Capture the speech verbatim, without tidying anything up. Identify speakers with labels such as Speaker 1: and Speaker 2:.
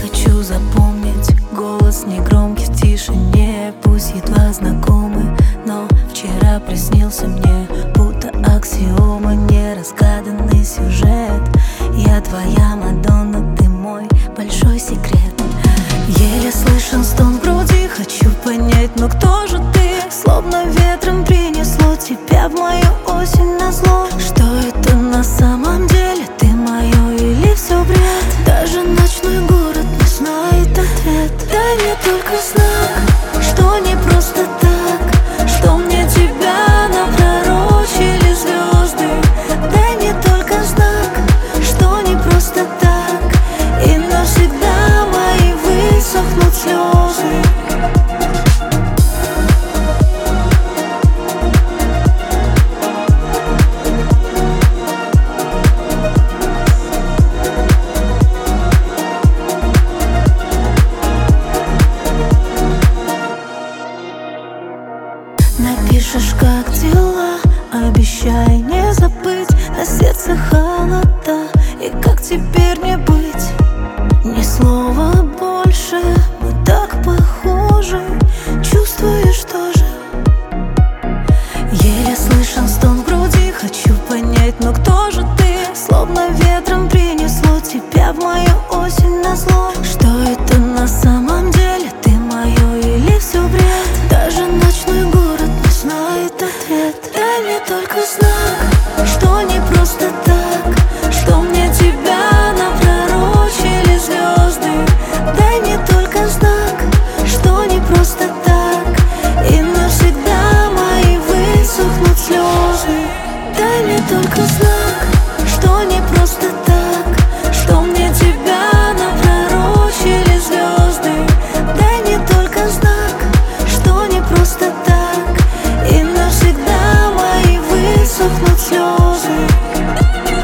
Speaker 1: хочу запомнить голос негромкий в тишине, пусть едва знакомый, но вчера приснился мне, будто аксиома, неразгаданный сюжет. Я твоя Мадонна, ты мой большой секрет. Еле слышен стон в груди, хочу понять, но кто же ты? Словно ветром принесло тебя в мою осень назло. Что это на самом деле? Ты мое или все бред? Даже ночной город не знает ответ. Дай мне только знак, что не просто так, что мне тебя напророчили звезды. Дай мне только знак, что не просто так, и навсегда мои высохнут слезы. Напишешь, как дела, обещай не забыть. На сердце холода, и как теперь не быть? Ни слова больше, мы так похожи. Чувствуешь тоже? Еле слышен стон в груди, хочу понять, но кто же ты? Словно ветром принесло тебя в мою осень назло. Что это на самом деле? Ты мое или все бред? Даже ночной город не знает ответ. Дай мне только знак, что не просто так, что мне тебя напророчили звезды. Дай мне только знак, что не просто так, и навсегда мои высохнут слезы. Дай мне только знак, что не просто так, что мне тебя напророчили звезды. Дай мне только знак, что не просто так, и навсегда мои высохнут слезы.